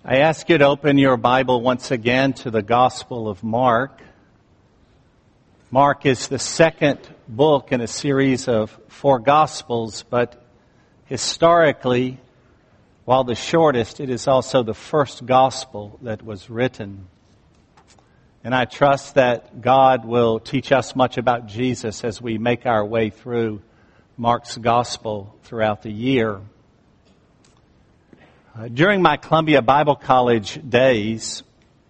I ask you to open your Bible once again to the Gospel of Mark. Mark is the second book in a series of 4 Gospels, but historically, while the shortest, it is also the first Gospel that was written. And I trust that God will teach us much about Jesus as we make our way through Mark's Gospel throughout the year. During my Columbia Bible College days,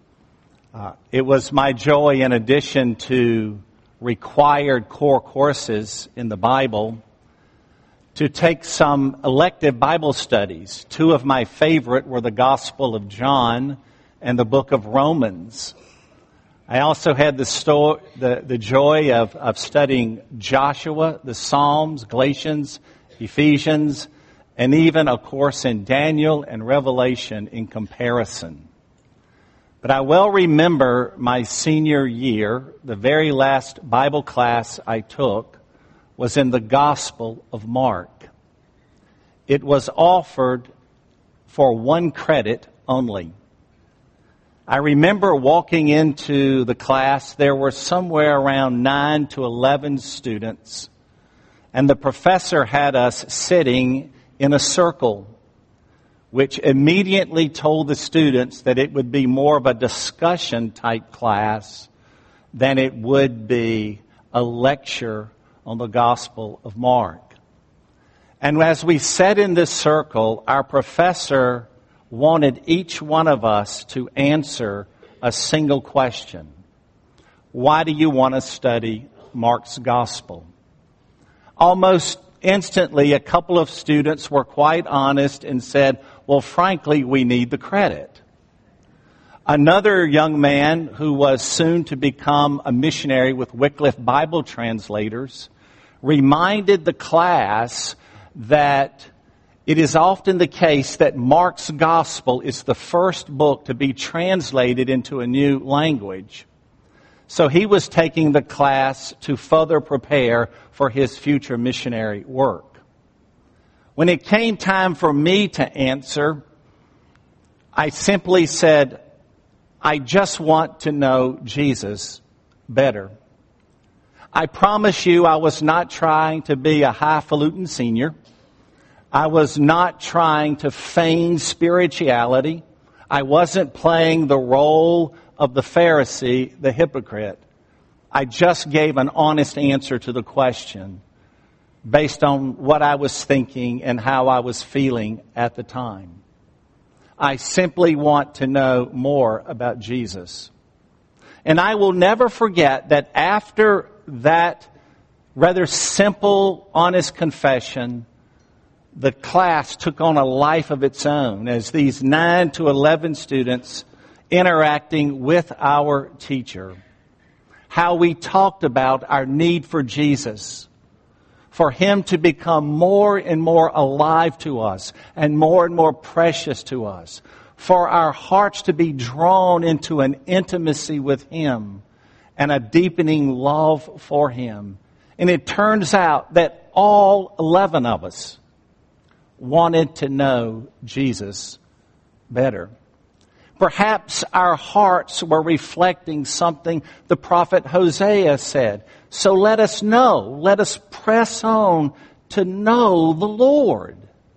it was my joy, in addition to required core courses in the Bible, to take some elective Bible studies. 2 of my favorite were the Gospel of John and the book of Romans. I also had the joy of studying Joshua, the Psalms, Galatians, Ephesians, and even a course in Daniel and Revelation in comparison. But I well remember my senior year, the very last Bible class I took was in the Gospel of Mark. It was offered for 1 credit only. I remember walking into the class, there were somewhere around 9 to 11 students, and the professor had us sitting in a circle, which immediately told the students that it would be more of a discussion type class than it would be a lecture on the Gospel of Mark. And as we sat in this circle, our professor wanted each one of us to answer a single question. Why do you want to study Mark's Gospel? Almost instantly, a couple of students were quite honest and said, well, frankly, we need the credit. Another young man who was soon to become a missionary with Wycliffe Bible Translators reminded the class that it is often the case that Mark's Gospel is the first book to be translated into a new language. So he was taking the class to further prepare for his future missionary work. When it came time for me to answer, I simply said, I just want to know Jesus better. I promise you I was not trying to be a highfalutin senior. I was not trying to feign spirituality. I wasn't playing the role of the Pharisee, the hypocrite. I just gave an honest answer to the question based on what I was thinking and how I was feeling at the time. I simply want to know more about Jesus. And I will never forget that after that rather simple, honest confession, the class took on a life of its own as these 9 to 11 students interacting with our teacher. How we talked about our need for Jesus, for Him to become more and more alive to us and more precious to us, for our hearts to be drawn into an intimacy with Him and a deepening love for Him. And it turns out that all 11 of us wanted to know Jesus better. Perhaps our hearts were reflecting something the prophet Hosea said. So let us know, let us press on to know the Lord.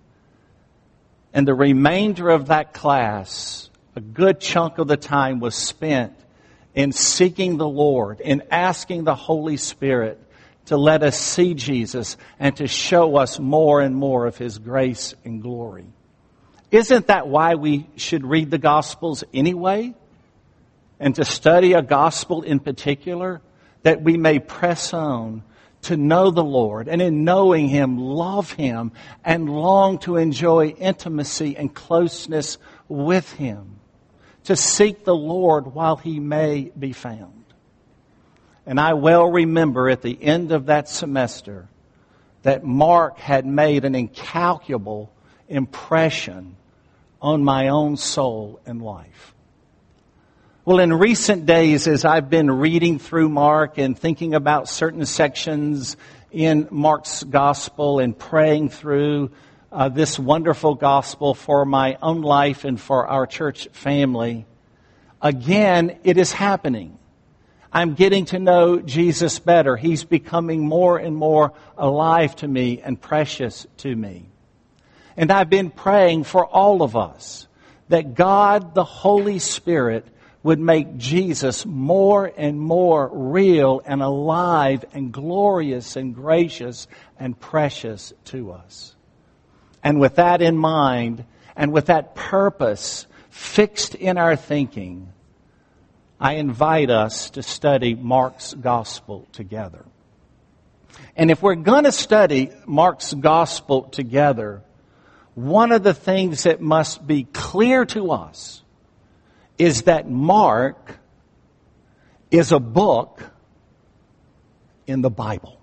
And the remainder of that class, a good chunk of the time was spent in seeking the Lord, in asking the Holy Spirit to let us see Jesus and to show us more and more of His grace and glory. Isn't that why we should read the Gospels anyway? And to study a Gospel in particular, that we may press on to know the Lord, and in knowing Him, love Him, and long to enjoy intimacy and closeness with Him. To seek the Lord while He may be found. And I well remember at the end of that semester that Mark had made an incalculable impression on my own soul and life. Well, in recent days, as I've been reading through Mark and thinking about certain sections in Mark's Gospel and praying through this wonderful gospel for my own life and for our church family, again, it is happening. I'm getting to know Jesus better. He's becoming more and more alive to me and precious to me. And I've been praying for all of us that God, the Holy Spirit, would make Jesus more and more real and alive and glorious and gracious and precious to us. And with that in mind, and with that purpose fixed in our thinking, I invite us to study Mark's Gospel together. And if we're going to study Mark's Gospel together, one of the things that must be clear to us is that Mark is a book in the Bible.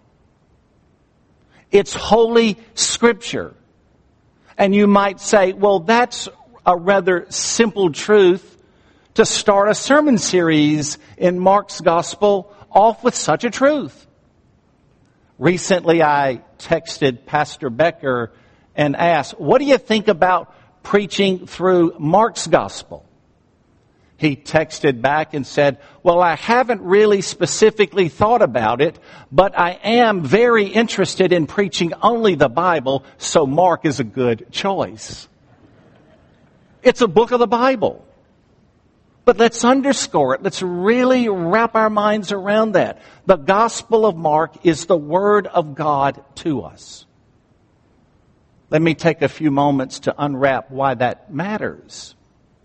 It's Holy Scripture. And you might say, well, that's a rather simple truth to start a sermon series in Mark's Gospel off with such a truth. Recently, I texted Pastor Becker and asked, what do you think about preaching through Mark's Gospel? He texted back and said, well, I haven't really specifically thought about it, but I am very interested in preaching only the Bible, so Mark is a good choice. It's a book of the Bible. But let's underscore it. Let's really wrap our minds around that. The Gospel of Mark is the Word of God to us. Let me take a few moments to unwrap why that matters.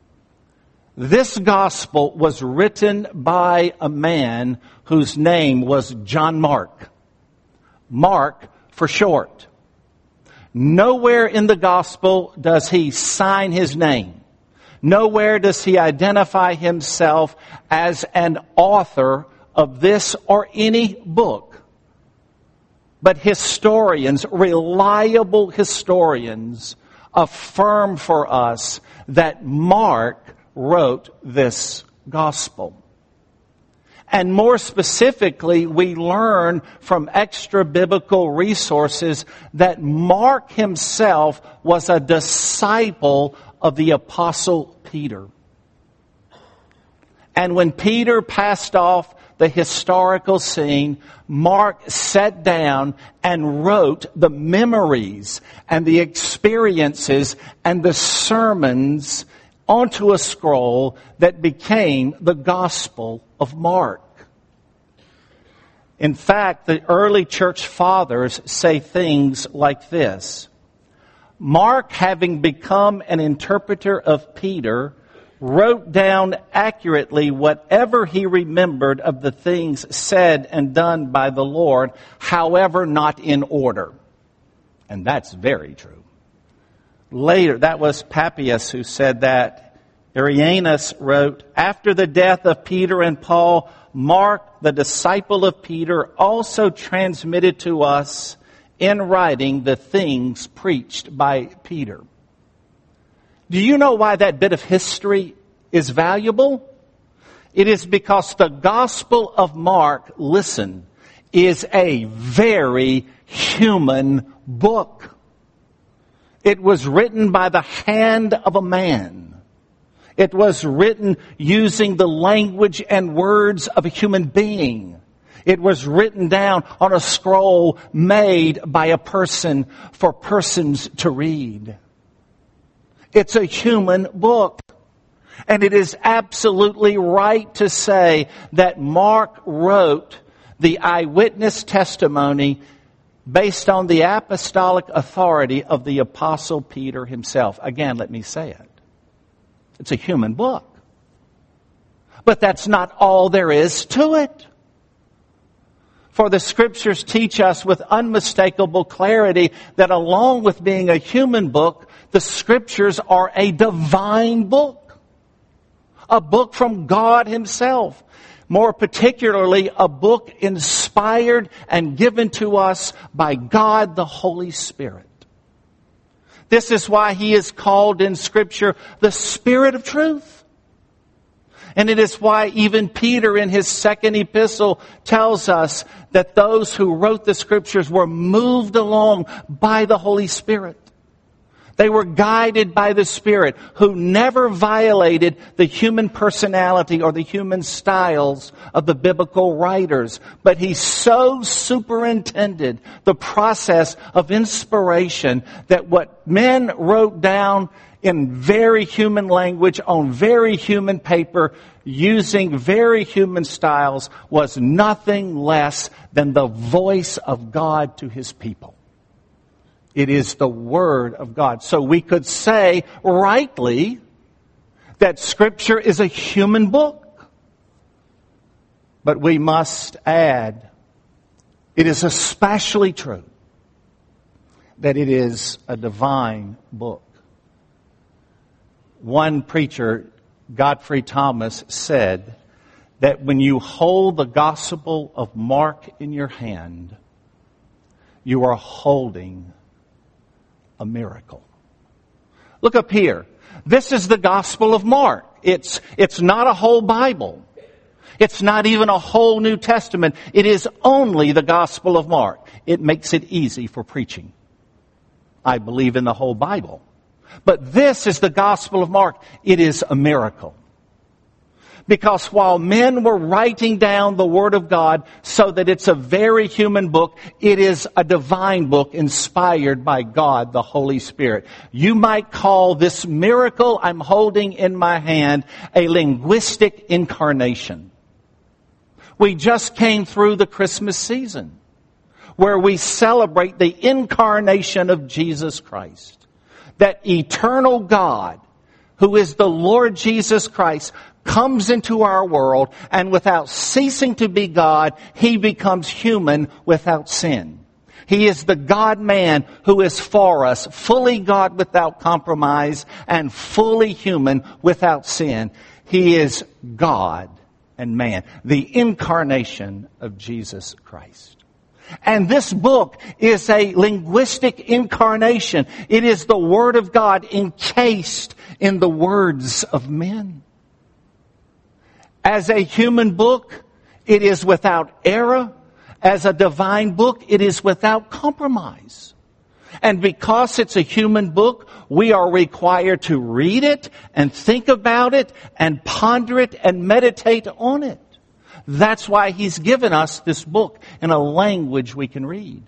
This Gospel was written by a man whose name was John Mark. Mark for short. Nowhere in the Gospel does he sign his name. Nowhere does he identify himself as an author of this or any book. But historians, reliable historians, affirm for us that Mark wrote this gospel. And more specifically, we learn from extra biblical resources that Mark himself was a disciple of the Apostle Peter. And when Peter passed off the historical scene, Mark sat down and wrote the memories and the experiences and the sermons onto a scroll that became the Gospel of Mark. In fact, the early church fathers say things like this. Mark, having become an interpreter of Peter, wrote down accurately whatever he remembered of the things said and done by the Lord, however not in order. And that's very true. Later, that was Papias who said that. Irenaeus wrote, after the death of Peter and Paul, Mark, the disciple of Peter, also transmitted to us in writing the things preached by Peter. Do you know why that bit of history is valuable? It is because the Gospel of Mark, listen, is a very human book. It was written by the hand of a man. It was written using the language and words of a human being. It was written down on a scroll made by a person for persons to read. It's a human book. And it is absolutely right to say that Mark wrote the eyewitness testimony based on the apostolic authority of the Apostle Peter himself. Again, let me say it. It's a human book. But that's not all there is to it. For the Scriptures teach us with unmistakable clarity that along with being a human book, the Scriptures are a divine book. A book from God Himself. More particularly, a book inspired and given to us by God the Holy Spirit. This is why He is called in Scripture the Spirit of Truth. And it is why even Peter in his second epistle tells us that those who wrote the Scriptures were moved along by the Holy Spirit. They were guided by the Spirit, who never violated the human personality or the human styles of the biblical writers. But He so superintended the process of inspiration that what men wrote down in very human language, on very human paper, using very human styles, was nothing less than the voice of God to His people. It is the Word of God. So we could say rightly that Scripture is a human book. But we must add, it is especially true that it is a divine book. One preacher, Godfrey Thomas, said that when you hold the Gospel of Mark in your hand, you are holding a miracle. Look up here. This is the Gospel of Mark. It's not a whole Bible. It's not even a whole New Testament. It is only the Gospel of Mark. It makes it easy for preaching. I believe in the whole Bible. But this is the Gospel of Mark. It is a miracle. Because while men were writing down the Word of God so that it's a very human book, it is a divine book inspired by God, the Holy Spirit. You might call this miracle I'm holding in my hand a linguistic incarnation. We just came through the Christmas season, where we celebrate the incarnation of Jesus Christ. That eternal God, who is the Lord Jesus Christ, comes into our world, and without ceasing to be God, He becomes human without sin. He is the God-man who is for us, fully God without compromise, and fully human without sin. He is God and man, the incarnation of Jesus Christ. And this book is a linguistic incarnation. It is the Word of God encased in the words of men. As a human book, it is without error. As a divine book, it is without compromise. And because it's a human book, we are required to read it and think about it and ponder it and meditate on it. That's why He's given us this book in a language we can read.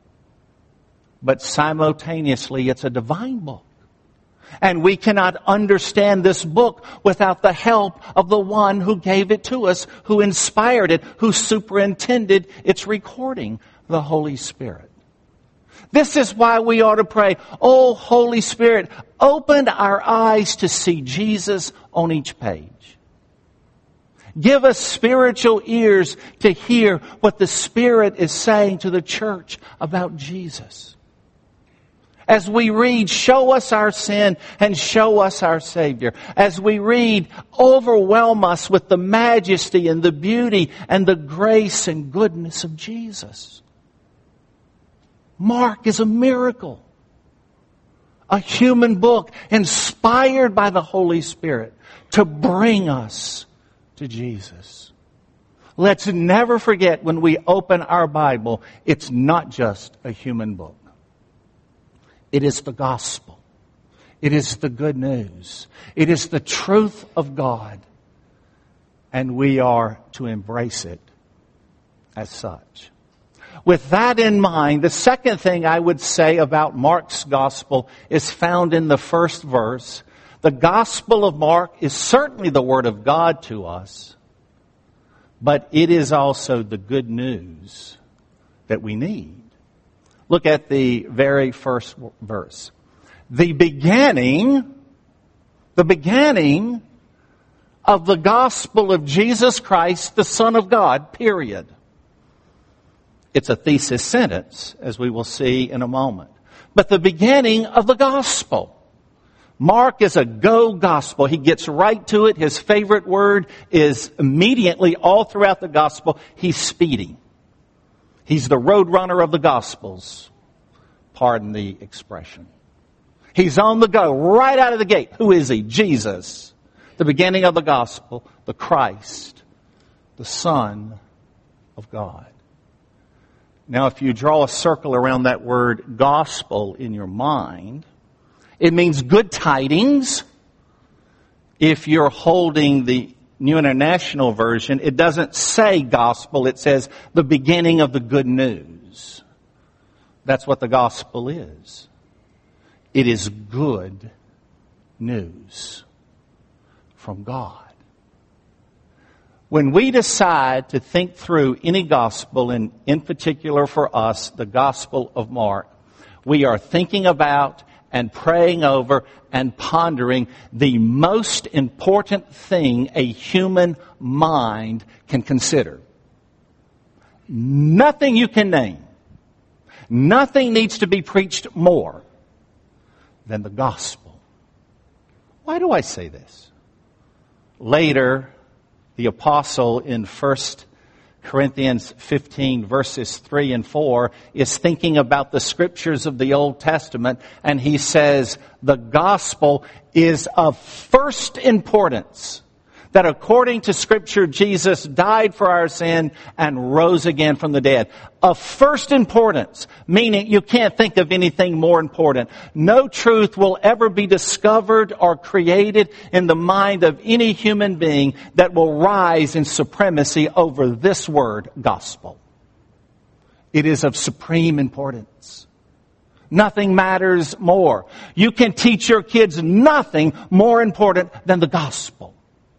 But simultaneously, it's a divine book. And we cannot understand this book without the help of the one who gave it to us, who inspired it, who superintended its recording, the Holy Spirit. This is why we ought to pray, "Oh, Holy Spirit, open our eyes to see Jesus on each page. Give us spiritual ears to hear what the Spirit is saying to the church about Jesus. As we read, show us our sin and show us our Savior. As we read, overwhelm us with the majesty and the beauty and the grace and goodness of Jesus." Mark is a miracle. A human book inspired by the Holy Spirit to bring us to Jesus. Let's never forget, when we open our Bible, it's not just a human book. It is the gospel. It is the good news. It is the truth of God. And we are to embrace it as such. With that in mind, the second thing I would say about Mark's gospel is found in the first verse. The Gospel of Mark is certainly the Word of God to us, but it is also the good news that we need. Look at the very first verse. The beginning of the gospel of Jesus Christ, the Son of God, period. It's a thesis sentence, as we will see in a moment. But the beginning of the gospel. Mark is a go gospel. He gets right to it. His favorite word is immediately all throughout the gospel, he's speedy. He's the road runner of the Gospels. Pardon the expression. He's on the go, right out of the gate. Who is He? Jesus. The beginning of the Gospel, the Christ, the Son of God. Now, if you draw a circle around that word gospel in your mind, It means good tidings. If you're holding the New International Version, it doesn't say gospel, it says the beginning of the good news. That's what the gospel is. It is good news from God. When we decide to think through any gospel, and in particular for us, the Gospel of Mark, we are thinking about and praying over and pondering the most important thing a human mind can consider. Nothing you can name, nothing needs to be preached more than the gospel. Why do I say this? Later, the apostle in 1 Corinthians 15 verses 3 and 4 is thinking about the scriptures of the Old Testament, and he says the gospel is of first importance. That according to Scripture, Jesus died for our sin and rose again from the dead. Of first importance, meaning you can't think of anything more important. No truth will ever be discovered or created in the mind of any human being that will rise in supremacy over this word, gospel. It is of supreme importance. Nothing matters more. You can teach your kids nothing more important than the gospel.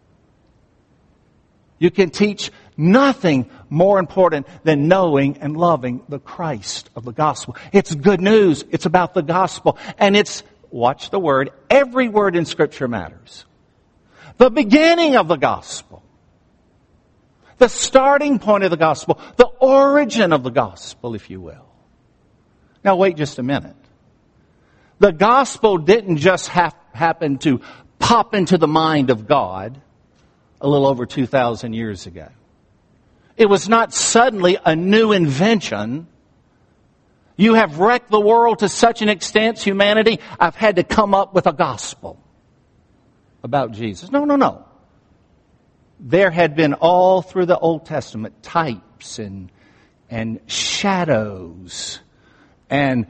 You can teach nothing more important than knowing and loving the Christ of the gospel. It's good news. It's about the gospel. And it's, watch the word, every word in Scripture matters. The beginning of the gospel. The starting point of the gospel. The origin of the gospel, if you will. Now wait just a minute. The gospel didn't just happen to pop into the mind of God a little over 2,000 years ago. It was not suddenly a new invention. You have wrecked the world to such an extent, humanity, I've had to come up with a gospel about Jesus. No. There had been all through the Old Testament types and shadows and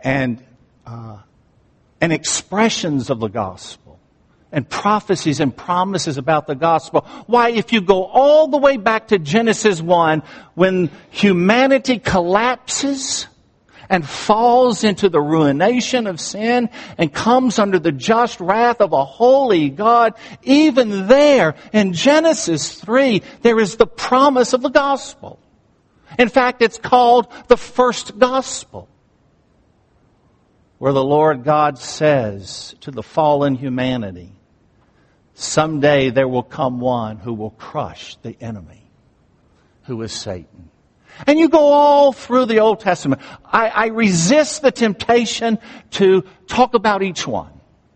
expressions of the gospel. And prophecies and promises about the gospel. Why, if you go all the way back to Genesis 1, when humanity collapses and falls into the ruination of sin and comes under the just wrath of a holy God, even there in Genesis 3, there is the promise of the gospel. In fact, it's called the first gospel, where the Lord God says to the fallen humanity, someday there will come one who will crush the enemy, who is Satan. And you go all through the Old Testament. I resist the temptation to talk about each one.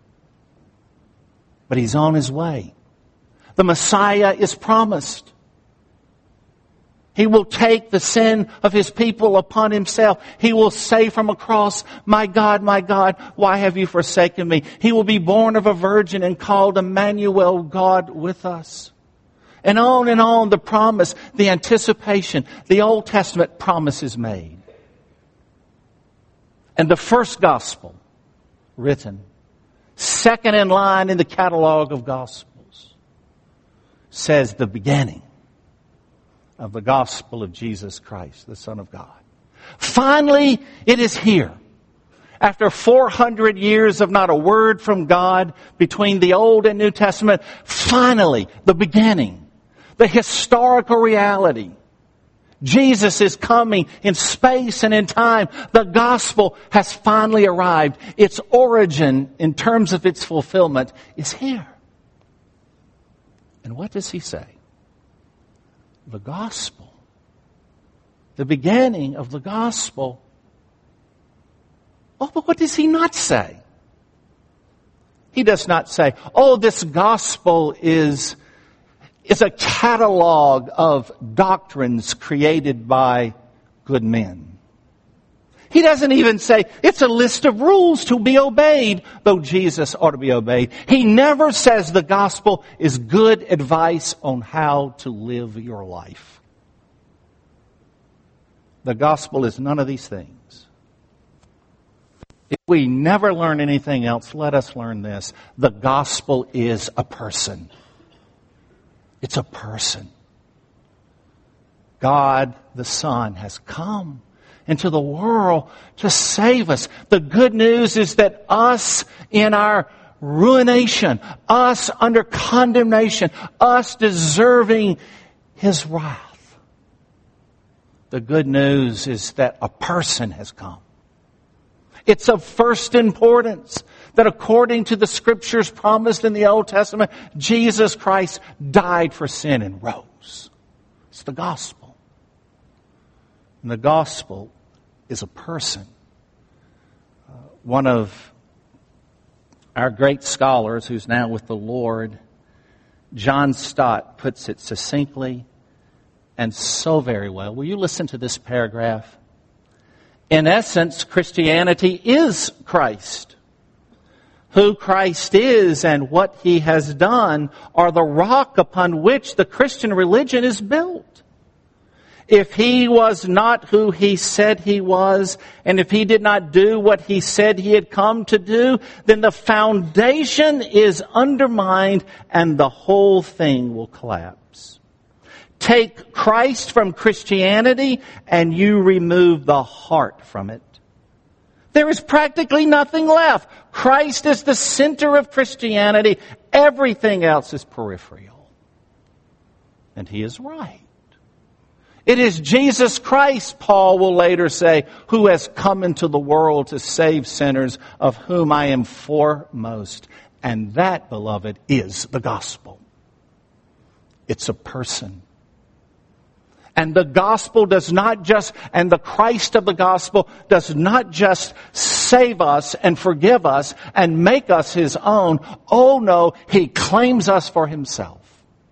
But He's on His way. The Messiah is promised. He will take the sin of His people upon Himself. He will say from a cross, my God, why have you forsaken me? He will be born of a virgin and called Emmanuel, God with us. And on, the promise, the anticipation, the Old Testament promise is made. And the first gospel written, second in line in the catalog of gospels, says the beginning of the gospel of Jesus Christ, the Son of God. Finally, it is here. After 400 years of not a word from God between the Old and New Testament, finally, the beginning, the historical reality. Jesus is coming in space and in time. The gospel has finally arrived. Its origin, in terms of its fulfillment, is here. And what does He say? The gospel, the beginning of the gospel. Oh, but what does He not say? He does not say, oh, this gospel is a catalog of doctrines created by good men. He doesn't even say it's a list of rules to be obeyed, though Jesus ought to be obeyed. He never says the gospel is good advice on how to live your life. The gospel is none of these things. If we never learn anything else, let us learn this. The gospel is a person. It's a person. God the Son has come into the world to save us. The good news is that us in our ruination, us under condemnation, us deserving His wrath. The good news is that a person has come. It's of first importance that according to the Scriptures promised in the Old Testament, Jesus Christ died for sin and rose. It's the gospel. And the gospel is a person. One of our great scholars, who's now with the Lord, John Stott, puts it succinctly and so very well. Will you listen to this paragraph? In essence, Christianity is Christ. Who Christ is and what He has done are the rock upon which the Christian religion is built. If He was not who He said He was, and if He did not do what He said He had come to do, then the foundation is undermined and the whole thing will collapse. Take Christ from Christianity and you remove the heart from it. There is practically nothing left. Christ is the center of Christianity. Everything else is peripheral. And he is right. It is Jesus Christ, Paul will later say, who has come into the world to save sinners, of whom I am foremost. And that, beloved, is the gospel. It's a person. And the gospel does not just, and the Christ of the gospel does not just save us and forgive us and make us His own. Oh no, He claims us for Himself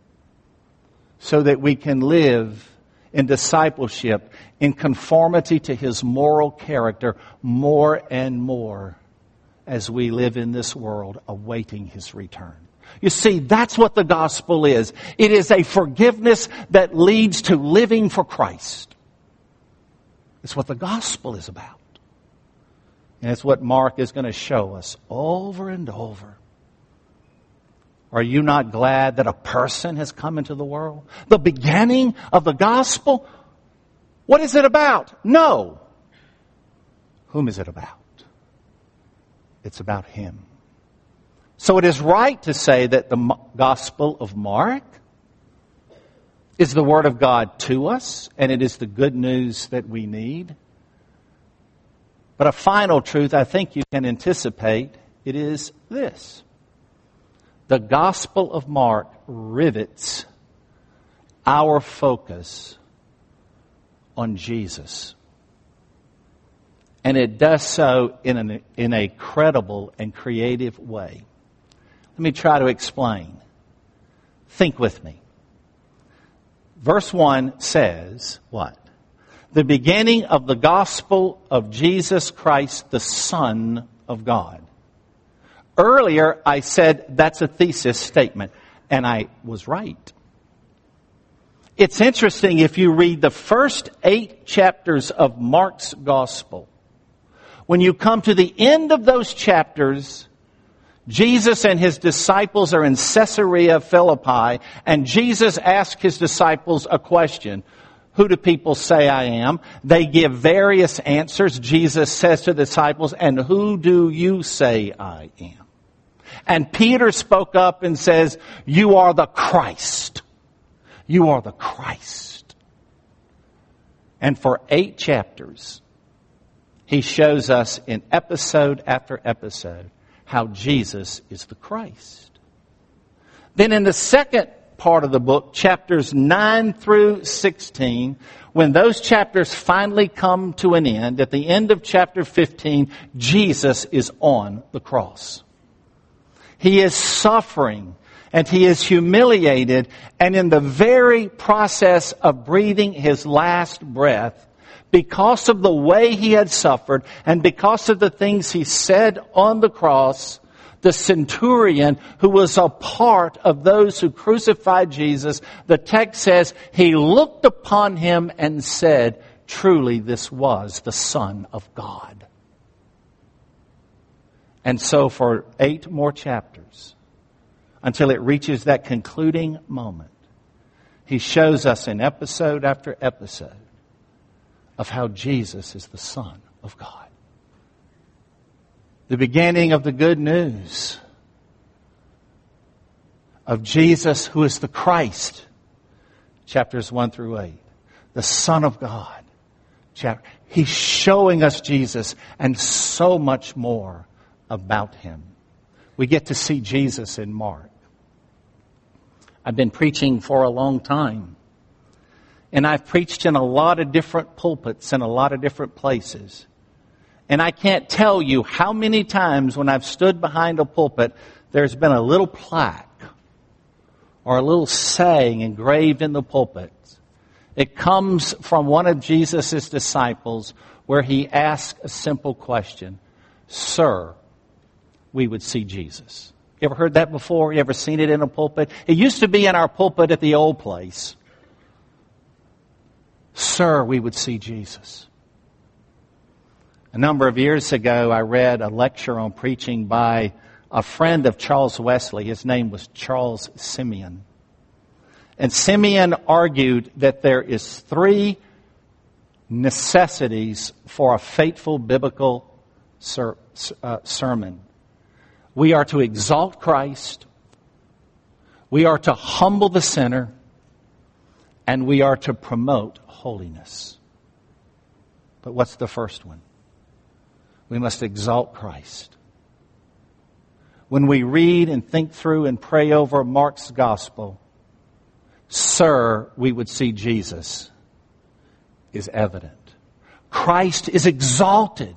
so that we can live in discipleship, in conformity to His moral character more and more as we live in this world awaiting His return. You see, that's what the gospel is. It is a forgiveness that leads to living for Christ. It's what the gospel is about. And it's what Mark is going to show us over and over. Are you not glad that a person has come into the world? The beginning of the gospel? What is it about? No. Whom is it about? It's about Him. So it is right to say that the Gospel of Mark is the Word of God to us, and it is the good news that we need. But a final truth I think you can anticipate, it is this. The Gospel of Mark rivets our focus on Jesus. And it does so in a credible and creative way. Let me try to explain. Think with me. Verse 1 says what? The beginning of the gospel of Jesus Christ, the Son of God. Earlier, I said that's a thesis statement, and I was right. It's interesting if you read the first 8 chapters of Mark's gospel. When you come to the end of those chapters, Jesus and His disciples are in Caesarea Philippi, and Jesus asks His disciples a question. Who do people say I am? They give various answers. Jesus says to the disciples, and who do you say I am? And Peter spoke up and says, you are the Christ. You are the Christ. And for 8 chapters, He shows us in episode after episode how Jesus is the Christ. Then in the second part of the book, chapters 9 through 16, when those chapters finally come to an end, at the end of chapter 15, Jesus is on the cross. He is suffering and He is humiliated, and in the very process of breathing His last breath, because of the way He had suffered and because of the things He said on the cross, the centurion who was a part of those who crucified Jesus, the text says, he looked upon Him and said, truly this was the Son of God. And so for 8 more chapters, until it reaches that concluding moment, he shows us in episode after episode of how Jesus is the Son of God. The beginning of the good news of Jesus, who is the Christ, chapters 1 through 8. The Son of God. He's showing us Jesus and so much more about Him. We get to see Jesus in Mark. I've been preaching for a long time. And I've preached in a lot of different pulpits in a lot of different places. And I can't tell you how many times when I've stood behind a pulpit, there's been a little plaque or a little saying engraved in the pulpit. It comes from one of Jesus' disciples where he asked a simple question. Sir, we would see Jesus. You ever heard that before? You ever seen it in a pulpit? It used to be in our pulpit at the old place. Sir, we would see Jesus. A number of years ago, I read a lecture on preaching by a friend of Charles Wesley. His name was Charles Simeon. And Simeon argued that there is 3 necessities for a faithful biblical sermon. We are to exalt Christ, we are to humble the sinner, and we are to promote holiness. But what's the first one? We must exalt Christ. When we read and think through and pray over Mark's gospel, Sir, we would see Jesus is evident. Christ is exalted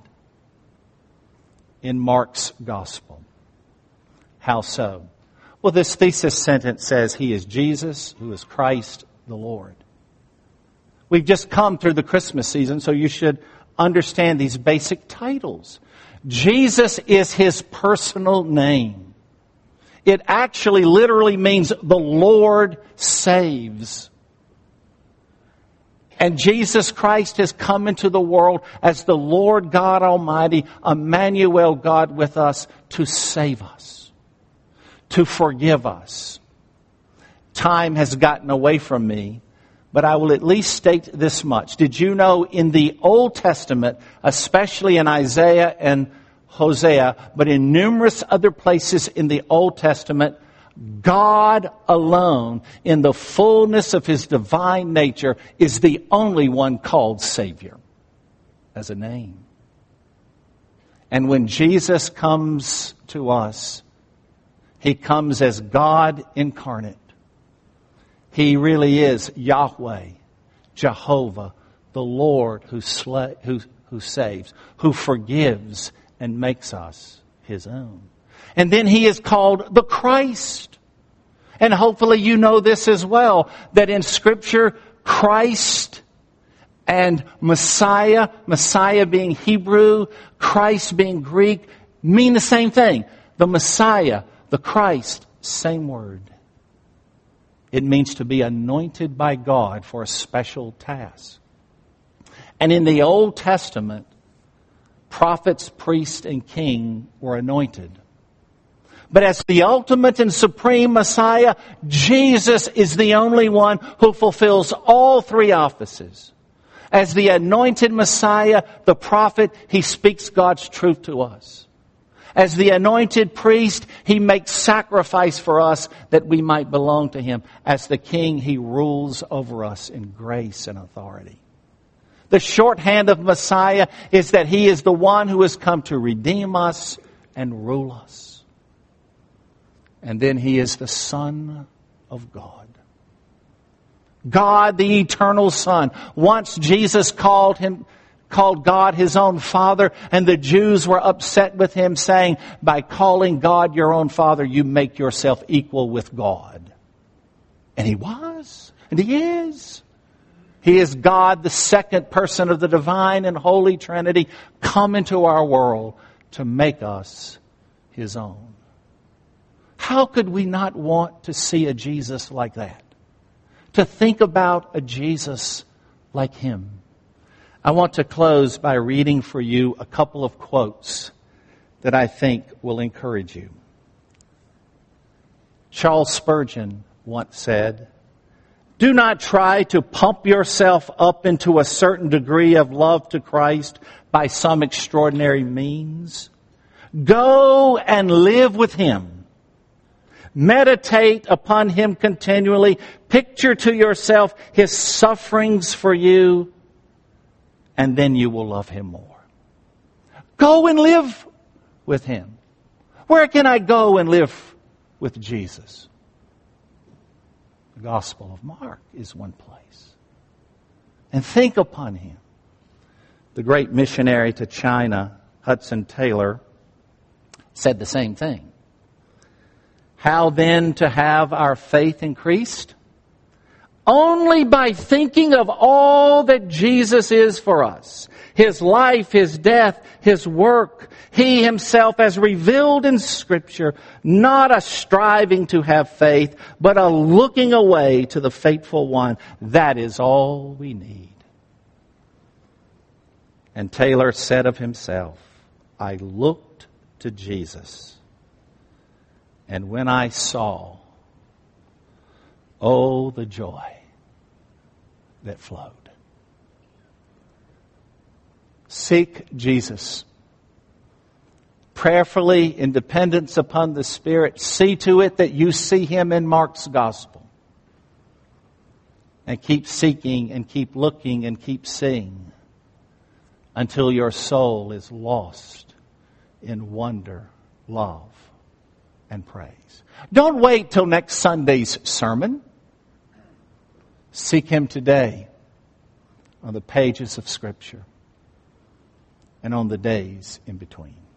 in Mark's gospel. How so? Well, this thesis sentence says He is Jesus, who is Christ the Lord. We've just come through the Christmas season, so you should understand these basic titles. Jesus is His personal name. It actually literally means the Lord saves. And Jesus Christ has come into the world as the Lord God Almighty, Emmanuel, God with us, to save us, to forgive us. Time has gotten away from me, but I will at least state this much. Did you know in the Old Testament, especially in Isaiah and Hosea, but in numerous other places in the Old Testament, God alone, in the fullness of His divine nature, is the only one called Savior as a name. And when Jesus comes to us, He comes as God incarnate. He really is Yahweh, Jehovah, the Lord who saves, who forgives and makes us His own. And then He is called the Christ. And hopefully you know this as well, that in Scripture, Christ and Messiah, Messiah being Hebrew, Christ being Greek, mean the same thing. The Messiah, the Christ, same word. It means to be anointed by God for a special task. And in the Old Testament, prophets, priests, and king were anointed. But as the ultimate and supreme Messiah, Jesus is the only one who fulfills all 3 offices. As the anointed Messiah, the prophet, He speaks God's truth to us. As the anointed priest, He makes sacrifice for us that we might belong to Him. As the king, He rules over us in grace and authority. The shorthand of Messiah is that He is the one who has come to redeem us and rule us. And then He is the Son of God. God, the eternal Son. Once Jesus called God His own Father, and the Jews were upset with Him, saying, by calling God your own Father, you make yourself equal with God. And He was, and He is. He is God, the second person of the divine and holy Trinity, come into our world to make us His own. How could we not want to see a Jesus like that? To think about a Jesus like Him. I want to close by reading for you a couple of quotes that I think will encourage you. Charles Spurgeon once said, "Do not try to pump yourself up into a certain degree of love to Christ by some extraordinary means. Go and live with Him. Meditate upon Him continually. Picture to yourself His sufferings for you, and then you will love Him more. Go and live with Him." Where can I go and live with Jesus? The Gospel of Mark is one place. And think upon Him. The great missionary to China, Hudson Taylor, said the same thing. How then to have our faith increased? Only by thinking of all that Jesus is for us. His life, His death, His work, He Himself as revealed in Scripture. Not a striving to have faith, but a looking away to the faithful one. That is all we need. And Taylor said of himself, "I looked to Jesus, and when I saw, oh, the joy that flowed." Seek Jesus. Prayerfully, in dependence upon the Spirit, see to it that you see Him in Mark's Gospel. And keep seeking and keep looking and keep seeing until your soul is lost in wonder, love, and praise. Don't wait till next Sunday's sermon. Seek Him today on the pages of Scripture and on the days in between.